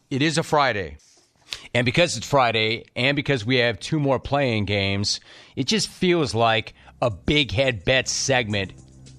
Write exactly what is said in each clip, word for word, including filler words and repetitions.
it is a Friday. And because it's Friday, and because we have two more playing games, it just feels like a Big Head Bet segment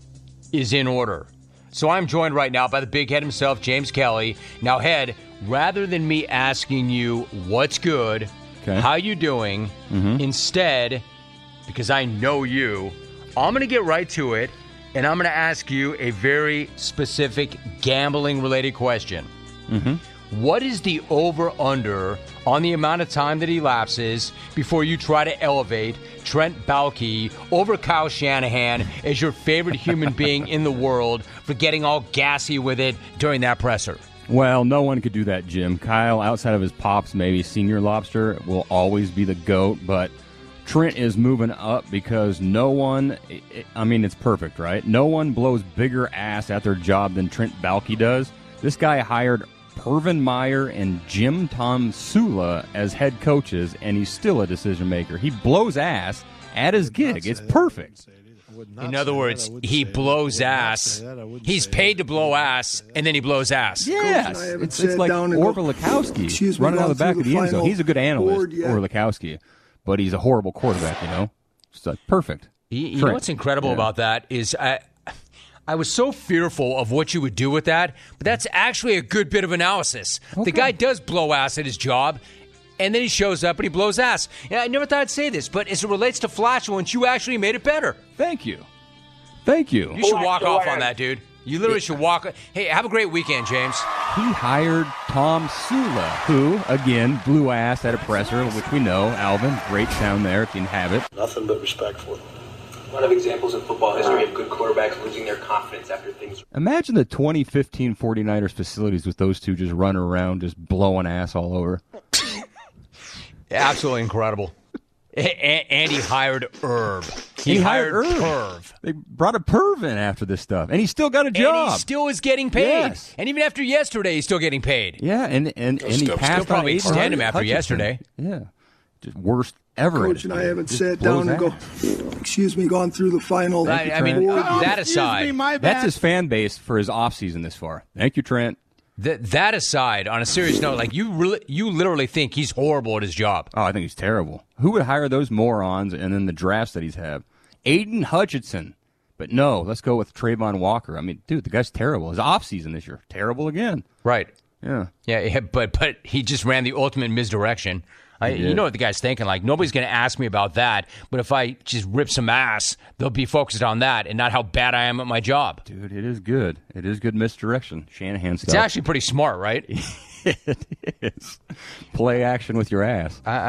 is in order. So I'm joined right now by the Big Head himself, James Kelly. Now, Head, rather than me asking you what's good, okay, how you doing, mm-hmm. instead, because I know you, I'm going to get right to it, and I'm going to ask you a very specific gambling-related question. Mm-hmm. What is the over-under on the amount of time that elapses before you try to elevate Trent Baalke over Kyle Shanahan as your favorite human being in the world for getting all gassy with it during that presser? Well, no one could do that, Jim. Kyle, outside of his pops, maybe Senior Lobster, will always be the GOAT, but Trent is moving up because no one, I mean, it's perfect, right? No one blows bigger ass at their job than Trent Baalke does. This guy hired Urban Meyer and Jim Tom Sula as head coaches, and he's still a decision maker. He blows ass at his gig. It's perfect. In other words, he blows ass. He's paid to blow ass, and then he blows ass. Yes. It's, it's like Orlikowski running out of the back of the end zone. He's a good analyst, Orlikowski, but he's a horrible quarterback, you know? So perfect. You, you know what's incredible yeah. about that is I, I was so fearful of what you would do with that, but that's actually a good bit of analysis. Okay. The guy does blow ass at his job, and then he shows up and he blows ass. And I never thought I'd say this, but as it relates to flatulence, you actually made it better. Thank you. Thank you. You should walk off on that, dude. You literally should walk. Hey, have a great weekend, James. He hired Tom Sula, who, again, blew ass at a presser, which we know. Alvin, great sound there if you have it. Nothing but respect for him. A lot of examples in football history of good quarterbacks losing their confidence after things. Imagine the twenty fifteen 49ers facilities with those two just running around, just blowing ass all over. Absolutely incredible. And he hired Herb. He, he hired, hired Herb. Perv. They brought a perv in after this stuff, and he still got a job. And he still is getting paid. Yes. And even after yesterday, he's still getting paid. Yeah, and and, and he still, passed still probably on extend him after Hutchinson. yesterday. Yeah, just worst ever. Coach and I haven't sat down and go, excuse me, gone through the final. I, I mean, oh, that aside, me, that's his fan base for his offseason this far. Thank you, Trent. Th- that aside, on a serious note, like you, really, you literally think he's horrible at his job. Oh, I think he's terrible. Who would hire those morons? And then the drafts that he's had, Aiden Hutchinson. But no, let's go with Trayvon Walker. I mean, dude, the guy's terrible. His offseason this year, terrible again. Right. Yeah. Yeah, but but he just ran the ultimate misdirection. I, you know what the guy's thinking. Like, nobody's going to ask me about that, but if I just rip some ass, they'll be focused on that and not how bad I am at my job. Dude, it is good. It is good misdirection. Shanahan stuff. It's actually pretty smart, right? It is. Play action with your ass. I,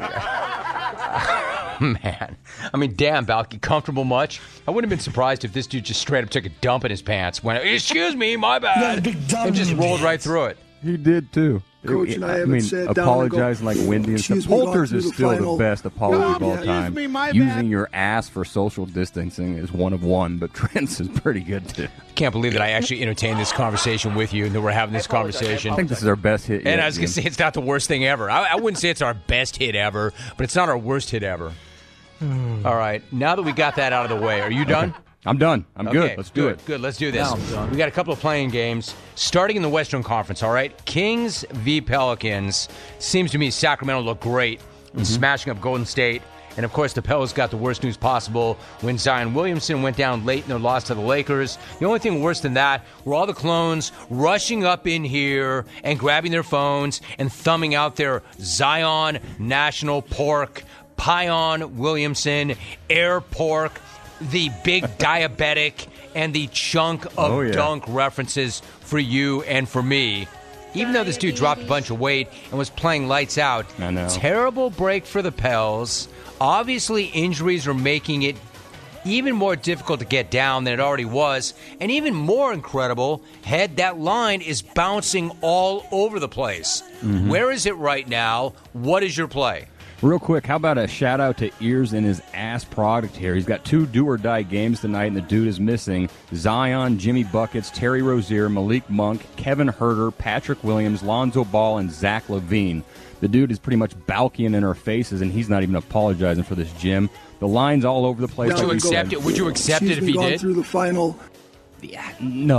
I, man. I mean, damn, Baalke, comfortable much? I wouldn't have been surprised if this dude just straight up took a dump in his pants, went, excuse me, my bad, and just rolled right through it. He did, too. Coach and I, I haven't mean, sat apologizing down like Wendy and stuff. Poulter's is still the, the best apology of all time. Me, Using bad. your ass for social distancing is one of one, but Trent's is pretty good, too. I can't believe that I actually entertained this conversation with you and that we're having this conversation. I think this is our best hit yet. And I was going to say, it's not the worst thing ever. I, I wouldn't say it's our best hit ever, but it's not our worst hit ever. All right. Now that we got that out of the way, are you done? Okay. I'm done. I'm okay, good. Let's do good, it. Good. Let's do this. We got a couple of playing games starting in the Western Conference. All right, Kings v Pelicans. Seems to me Sacramento looked great in mm-hmm. smashing up Golden State, and of course the Pelicans got the worst news possible when Zion Williamson went down late in their loss to the Lakers. The only thing worse than that were all the clones rushing up in here and grabbing their phones and thumbing out their Zion National Pork, Pion Williamson, Air Pork, the big diabetic, and the chunk of oh, yeah. dunk references for you and for me. Even though this dude dropped a bunch of weight and was playing lights out, I know. Terrible break for the Pels. Obviously, injuries are making it even more difficult to get down than it already was. And even more incredible, Head, that line is bouncing all over the place. Mm-hmm. Where is it right now? What is your play? Real quick, how about a shout-out to Ears in his ass product here? He's got two do-or-die games tonight, and the dude is missing Zion, Jimmy Buckets, Terry Rozier, Malik Monk, Kevin Huerter, Patrick Williams, Lonzo Ball, and Zach LaVine. The dude is pretty much Baalkeing in our faces, and he's not even apologizing for this, Jim. The line's all over the place. Would like you accept said. it? Would you accept Excuse it if me, he gone did? Through the final. Yeah, no.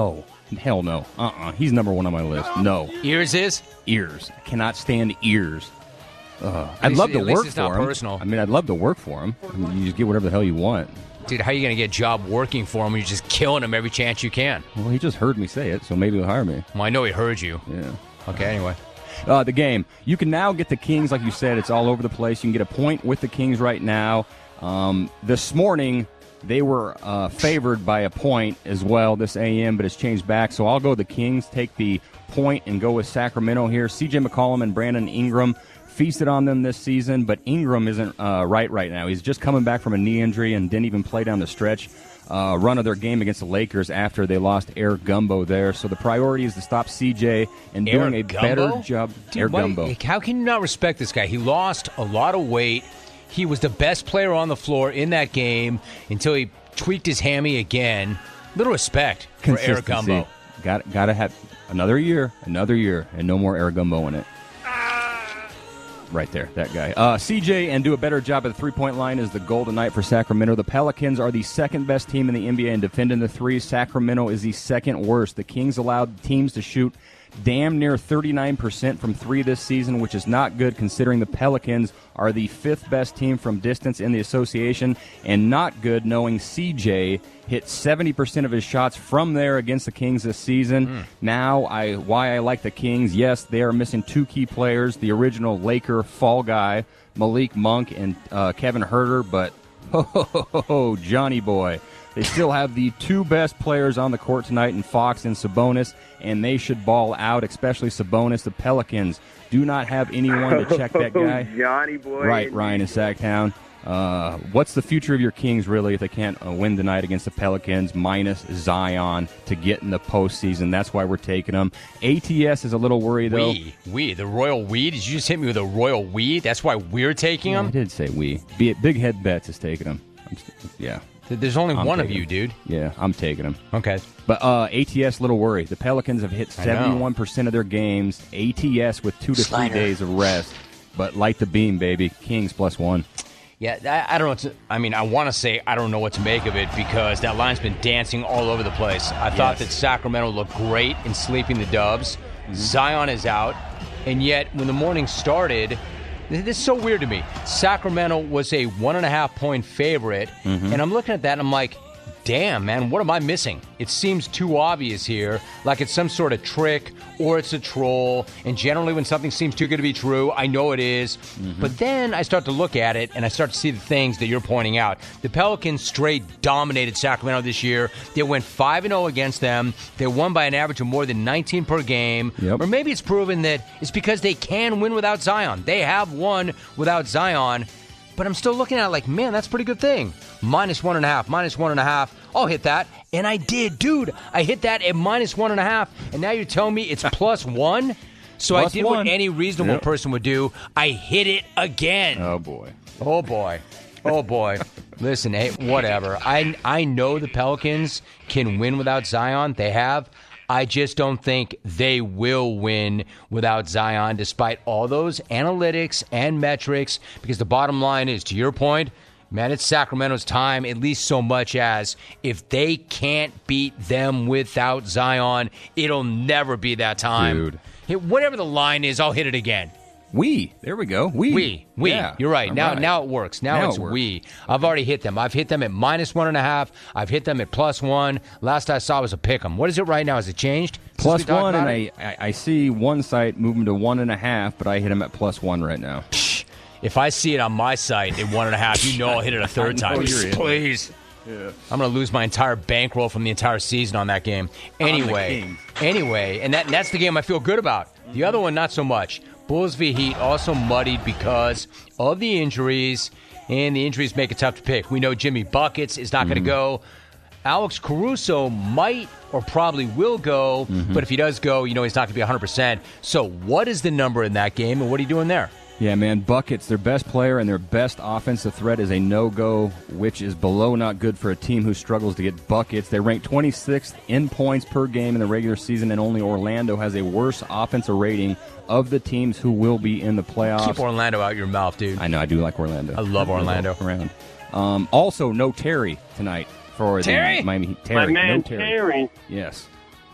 Hell no. Uh-uh. He's number one on my list. No. Ears is? Ears. I cannot stand ears. Uh, I'd least- love to at least work it's for not him. personal. I mean, I'd love to work for him. I mean, you just get whatever the hell you want. Dude, how are you going to get a job working for him when you're just killing him every chance you can? Well, he just heard me say it, so maybe he'll hire me. Well, I know he heard you. Yeah. Okay, anyway. Uh, the game. You can now get the Kings, like you said. It's all over the place. You can get a point with the Kings right now. Um, this morning, they were uh, favored by a point as well this A M, but it's changed back. So I'll go the Kings, take the point, and go with Sacramento here. C J McCollum and Brandon Ingram feasted on them this season, but Ingram isn't uh, right right now. He's just coming back from a knee injury and didn't even play down the stretch uh, run of their game against the Lakers after they lost Air Gumbo there. So the priority is to stop C J and Air doing a Gumbo? better job. Dude, Air why- Gumbo. How can you not respect this guy? He lost a lot of weight. He was the best player on the floor in that game until he tweaked his hammy again. Little respect for Air Gumbo. Got got to have another year, another year, and no more Air Gumbo in it. Right there, that guy. Uh, C J and do a better job at the three-point line is the Golden Knight for Sacramento. The Pelicans are the second-best team in the N B A in defending the three. Sacramento is the second worst. The Kings allowed teams to shoot damn near thirty-nine percent from three this season, which is not good considering the Pelicans are the fifth-best team from distance in the association, and not good knowing C J hit seventy percent of his shots from there against the Kings this season. Mm. Now, I why I like the Kings, yes, they are missing two key players, the original Laker fall guy, Malik Monk, and uh, Kevin Huerter, but ho, ho, ho, ho, ho, Johnny boy. They still have the two best players on the court tonight in Fox and Sabonis, and they should ball out, especially Sabonis. The Pelicans do not have anyone to check that guy. Johnny boy. Right, Ryan in Sacktown. Uh, what's the future of your Kings, really, if they can't uh, win tonight against the Pelicans, minus Zion, to get in the postseason? That's why we're taking them. A T S is a little worried, though. We, we, the royal we? Did you just hit me with a royal we? That's why we're taking Yeah, them? I did say we. Be it, Big Head Bets is taking them. I'm st- yeah. There's only I'm one of taking you, them. dude. Yeah, I'm taking them. Okay. But uh, A T S, little worried. The Pelicans have hit seventy-one percent of their games. A T S with two to Slider. three days of rest. But light the beam, baby. Kings plus one. Yeah, I, I don't know. What to, I mean, I want to say I don't know what to make of it because that line's been dancing all over the place. I thought Yes. that Sacramento looked great in sleeping the Dubs. Mm-hmm. Zion is out. And yet, when the morning started, this is so weird to me. Sacramento was a one and a half point favorite. Mm-hmm. And I'm looking at that and I'm like, damn, man, what am I missing? It seems too obvious here, like it's some sort of trick or it's a troll. And generally, when something seems too good to be true, I know it is. Mm-hmm. But then I start to look at it and I start to see the things that you're pointing out. The Pelicans straight dominated Sacramento this year. They went five and oh against them. They won by an average of more than nineteen per game. Yep. Or maybe it's proven that it's because they can win without Zion. They have won without Zion. But I'm still looking at it like, man, that's a pretty good thing. Minus one and a half, minus one and a half. I'll hit that. And I did. Dude, I hit that at minus one and a half. And now you're telling me it's plus one? So Plus I did one. what any reasonable Yep. person would do. I hit it again. Oh, boy. Oh, boy. Oh, boy. Listen, hey, whatever. I, I know the Pelicans can win without Zion. They have. I just don't think they will win without Zion, despite all those analytics and metrics, because the bottom line is, to your point, man, it's Sacramento's time, at least so much as if they can't beat them without Zion, it'll never be that time. Dude. Hit- Whatever the line is, I'll hit it again. We. There we go. We. We, we, Yeah. you're right. All Now, right. now it works. Now, Now it's it works. we. I've already hit them. I've hit them at minus one and a half. I've hit them at plus one. Last I saw was a pick 'em. What is it right now? Has it changed? since Plus we talked one, and about I, it? I, I see one site moving to one and a half, but I hit him at plus one right now. If I see it on my site at one and a half, you know I'll hit it a third I know time. you're in. Please. Yeah. I'm going to lose my entire bankroll from the entire season on that game. Anyway, Kings. anyway, and that, that's the game I feel good about. The other one, not so much. Bulls v. Heat also muddied because of the injuries, and the injuries make it tough to pick. We know Jimmy Buckets is not going to go. Alex Caruso might or probably will go, Mm-hmm. but if he does go, you know he's not going to be one hundred percent. So what is the number in that game, and what are you doing there? Yeah, man, Buckets, their best player and their best offensive threat is a no-go, which is below not good for a team who struggles to get buckets. They rank twenty-sixth in points per game in the regular season, and only Orlando has a worse offensive rating of the teams who will be in the playoffs. Keep Orlando out your mouth, dude. I know, I do like Orlando. I love Orlando. Around. Um, also, no Terry tonight for Terry? the Miami Heat. My Terry, man no Terry. Terry. Yes.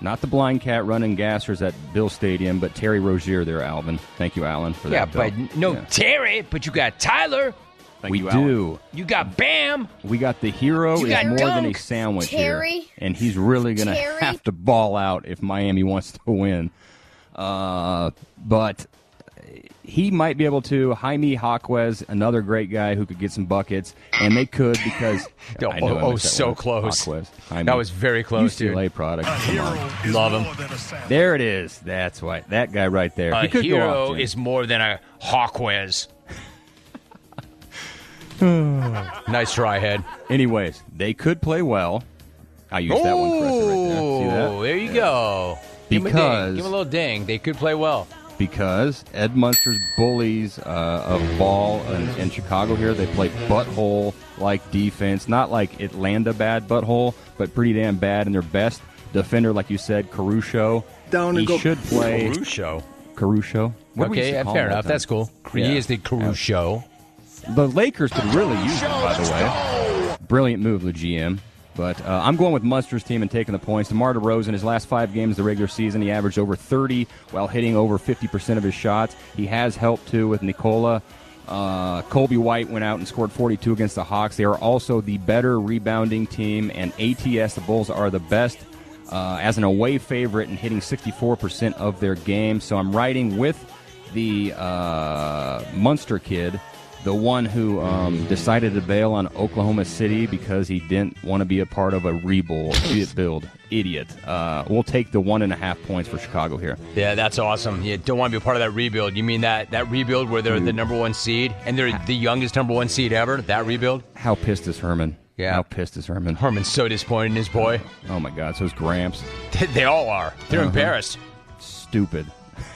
Not the blind cat running gassers at Bill Stadium, but Terry Rozier there, Alvin. Thank you, Alan, for yeah, that. Yeah, but no yeah. Terry, but you got Tyler. Thank we you, do. Alan. You got Bam. We got the hero you is got more Dunk. than a sandwich Terry. here. And he's really going to Terry. have to ball out if Miami wants to win. Uh, but he might be able to. Jaime Jaquez, another great guy who could get some buckets. And they could because... oh, I know oh, I oh missed that so one. close. Jaquez. Jaime. That was very close, U C L A dude. product. Come on. Love him. There it is. That's why. That guy right there. A he could go hero off, is more than a Hawkwiz. Nice try, Head. Anyways, they could play well. I used that one correctly right there. See that? Oh, there you go. Give him a ding. Because- Give him a little ding. They could play well. Because Ed Munster's bullies uh, of ball in, in Chicago here, they play butthole-like defense. Not like Atlanta bad butthole, but pretty damn bad. And their best defender, like you said, Caruso. Down and he go. should play Caruso. Caruso. What we used Okay, to yeah, call fair him all enough. the time. That's cool. Yeah. He is the Caruso. The Lakers could really use him, by the way. Brilliant move, the G M. But uh, I'm going with Munster's team and taking the points. DeMar DeRozan, his last five games of the regular season, he averaged over thirty while hitting over fifty percent of his shots. He has helped, too, with Nikola. Uh, Colby White went out and scored forty-two against the Hawks. They are also the better rebounding team, and A T S, the Bulls, are the best uh, as an away favorite and hitting sixty-four percent of their game. So I'm riding with the uh, Munster kid, the one who um, decided to bail on Oklahoma City because he didn't want to be a part of a rebuild. Build. Idiot. Uh, we'll take the one and a half points for Chicago here. Yeah, that's awesome. You don't want to be a part of that rebuild. You mean that, that rebuild where they're the number one seed and they're the youngest number one seed ever? That rebuild? How pissed is Herman? Yeah. How pissed is Herman? Herman's so disappointed in his boy. Oh, my God. So is Gramps. They, they all are. They're Uh-huh. embarrassed. Stupid.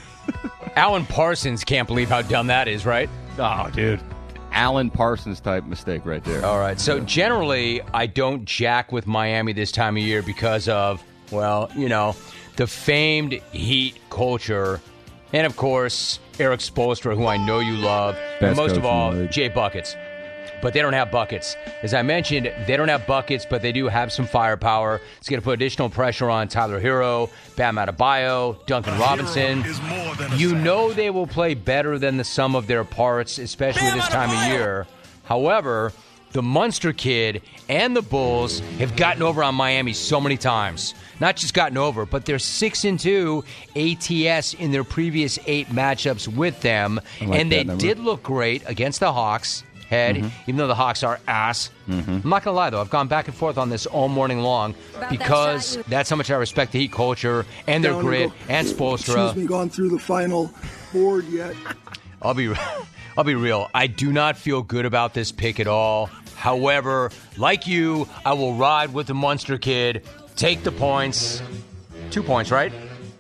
Alan Parsons can't believe how dumb that is, right? Oh, dude. Alan Parsons type mistake right there. All right. So generally, I don't jack with Miami this time of year because of, well, you know, the famed Heat culture. And, of course, Eric Spoelstra, who I know you love. Best and most coach of all, in the league. Jay Buckets. But they don't have buckets. As I mentioned, they don't have buckets, but they do have some firepower. It's going to put additional pressure on Tyler Hero, Bam Adebayo, Duncan Robinson. You know they will play better than the sum of their parts, especially this time of year. However, the Munster kid and the Bulls have gotten over on Miami so many times. Not just gotten over, but they're six and two A T S in their previous eight matchups with them, like and they that number. did look great against the Hawks. Head, Mm-hmm. even though the Hawks are ass. Mm-hmm. I'm not going to lie, though. I've gone back and forth on this all morning long About because that shot, that's how much I respect the Heat culture and their Down and grit go. and Excuse Spoelstra. me, gone through the final board yet? I'll be, I'll be real. I do not feel good about this pick at all. However, like you, I will ride with the Munster kid, take the points. Two points, right?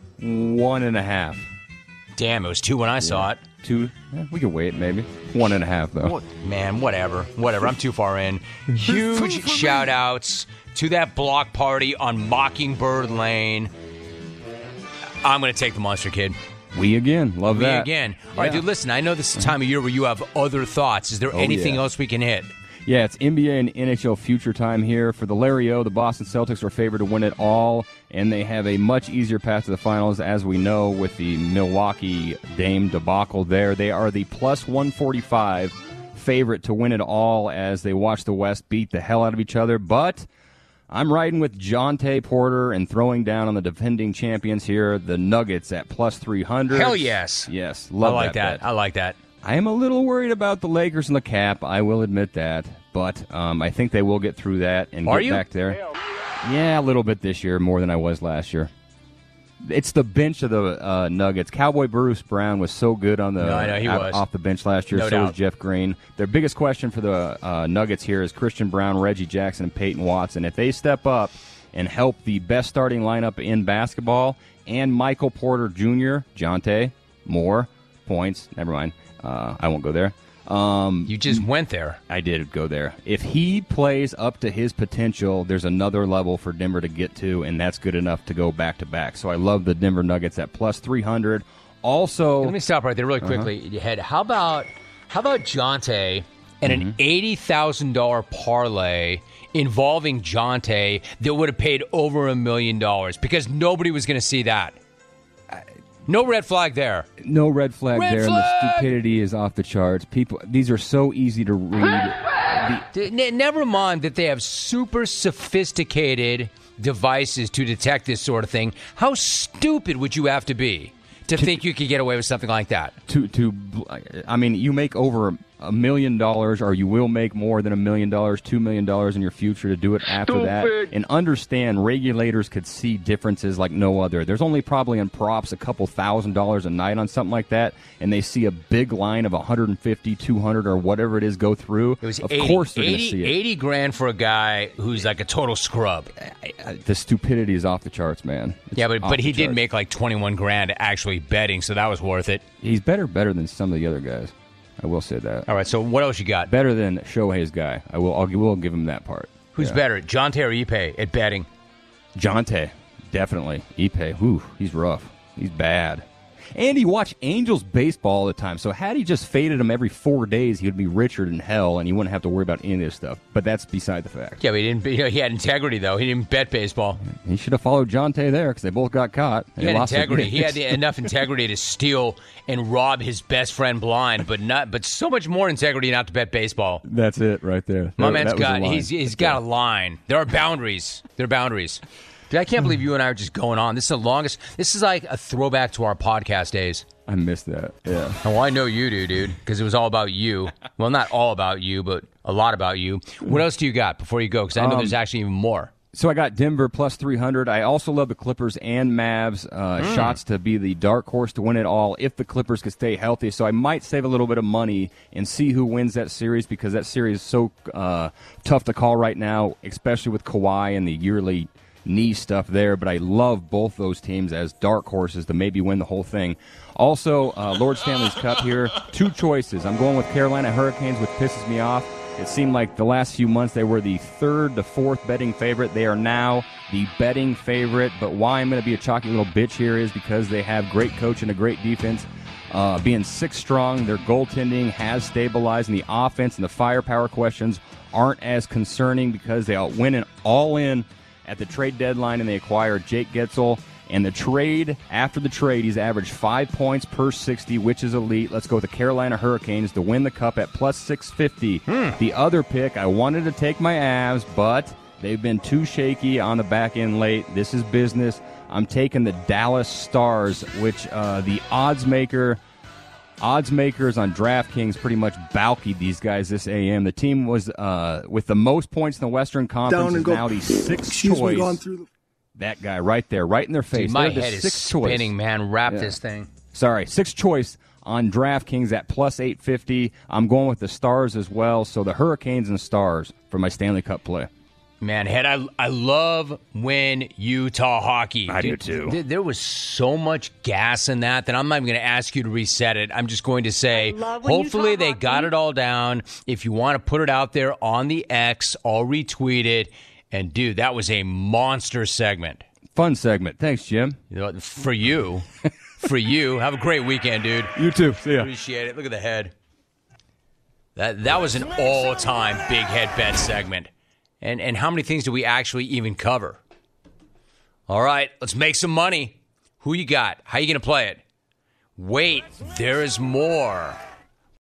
One and a half. Damn, it was two when I saw it. Two. Eh, we could wait, maybe. One and a half, though. What- Man, whatever. Whatever. I'm too far in. Huge shout outs to that block party on Mockingbird Lane. I'm going to take the Monster Kid. We again. Love Me that. again. All right, Yeah. dude, listen, I know this is the time of year where you have other thoughts. Is there Oh, anything yeah. else we can hit? Yeah, it's N B A and N H L future time here. For the Larry O, the Boston Celtics are favored to win it all, and they have a much easier path to the finals, as we know, with the Milwaukee Dame debacle there. They are the plus one forty-five favorite to win it all as they watch the West beat the hell out of each other. But I'm riding with Jonte Porter and throwing down on the defending champions here, the Nuggets, at plus three hundred. Hell yes. Yes, love I like that. bet. I like that. I am a little worried about the Lakers and the cap. I will admit that, but um, I think they will get through that and Are get you? back there. Yeah, a little bit this year, more than I was last year. It's the bench of the uh, Nuggets. Cowboy Bruce Brown was so good on the No, I know, he out- was. off the bench last year. No so doubt. was Jeff Green. Their biggest question for the uh, Nuggets here is Christian Brown, Reggie Jackson, and Peyton Watson. If they step up and help the best starting lineup in basketball, and Michael Porter Junior, Jonte, more points. Never mind. Uh, I won't go there. Um, You just went there. I did go there. If he plays up to his potential, there's another level for Denver to get to, and that's good enough to go back to back. So I love the Denver Nuggets at plus three hundred. Also, Let me stop right there really quickly. Head. How about how about Jonte and Mm-hmm. an eighty thousand dollars parlay involving Jonte that would have paid over a million dollars because nobody was going to see that. No red flag there. No red flag Red there, flag! and the stupidity is off the charts. People, these are so easy to read. The- N- never mind that they have super sophisticated devices to detect this sort of thing. How stupid would you have to be to think you could get away with something like that? to to, I mean, you make over a million dollars, or you will make more than a million dollars, two million dollars in your future to do it after Stupid. that. And understand, regulators could see differences like no other. There's only probably in props a couple thousand dollars a night on something like that, and they see a big line of one hundred fifty, two hundred, or whatever it is go through. It was of eighty, course they're going eighty, to see it. eighty grand for a guy who's like a total scrub. The stupidity is off the charts, man. It's Yeah, but off but the he did charts. make like twenty-one grand actually betting, so that was worth it. He's better, better than some of the other guys. I will say that. All right, so what else you got? Better than Shohei's guy. I will. I'll, will give him that part. Who's Yeah. better, Jonte or Ipe at betting? Jonte, definitely. Ipe, whew, he's rough. He's bad. And he watched Angels baseball all the time. So had he just faded him every four days, he would be richer than hell, and he wouldn't have to worry about any of this stuff. But that's beside the fact. Yeah, but he didn't. You know, he had integrity though. He didn't bet baseball. He should have followed Jonte there because they both got caught. He They had lost their integrity. He had gigs. enough integrity to steal and rob his best friend blind, but not. But so much more integrity not to bet baseball. That's it right there. My That- man's that was the got. line. He's he's got a line. There are boundaries. There are boundaries. Dude, I can't believe you and I are just going on. This is the longest. This is like a throwback to our podcast days. I missed that. Yeah. Oh, I know you do, dude, because it was all about you. Well, not all about you, but a lot about you. What else do you got before you go? Because I know Um, there's actually even more. So I got Denver plus three hundred. I also love the Clippers and Mavs. Uh, Mm. Shots to be the dark horse to win it all if the Clippers could stay healthy. So I might save a little bit of money and see who wins that series because that series is so uh, tough to call right now, especially with Kawhi and the yearly knee stuff there. But I love both those teams as dark horses to maybe win the whole thing. Also, uh, Lord Stanley's Cup here. Two choices. I'm going with Carolina Hurricanes, which pisses me off. It seemed like the last few months they were the third to fourth betting favorite. They are now the betting favorite. But why I'm going to be a chalky little bitch here is because they have great coach and a great defense. Uh, being six strong, their goaltending has stabilized, and the offense and the firepower questions aren't as concerning because they all went in all in at the trade deadline and they acquired Jake Getzel. And the trade, after the trade, he's averaged five points per sixty, which is elite. Let's go with the Carolina Hurricanes to win the Cup at plus six fifty. Hmm. The other pick, I wanted to take my Avs, but they've been too shaky on the back end late. This is business. I'm taking the Dallas Stars, which uh, the odds maker, odds makers on DraftKings pretty much balkied these guys this A M. The team was uh, with the most points in the Western Conference Down and is go. now the sixth Excuse choice. me, gone through the... That guy right there, right in their face. Dude, my They're the head is sixth spinning, choice. man. Wrap Yeah. this thing. Sorry, sixth choice on DraftKings at plus eight fifty. I'm going with the Stars as well. So the Hurricanes and Stars for my Stanley Cup play. Man, Head, I, I love when Utah hockey. I do Dude, too. th- there was so much gas in that that I'm not even going to ask you to reset it. I'm just going to say, love when hopefully Utah they hockey. got it all down. If you want to put it out there on the X, I'll retweet it. And, dude, that was a monster segment. Fun segment. Thanks, Jim. You know, for you. For you. Have a great weekend, dude. You too. See ya. Appreciate it. Look at the head. That that was an all-time big head bet segment. And and how many things do we actually even cover? All right, let's make some money. Who you got? How you going to play it? Wait, there is more.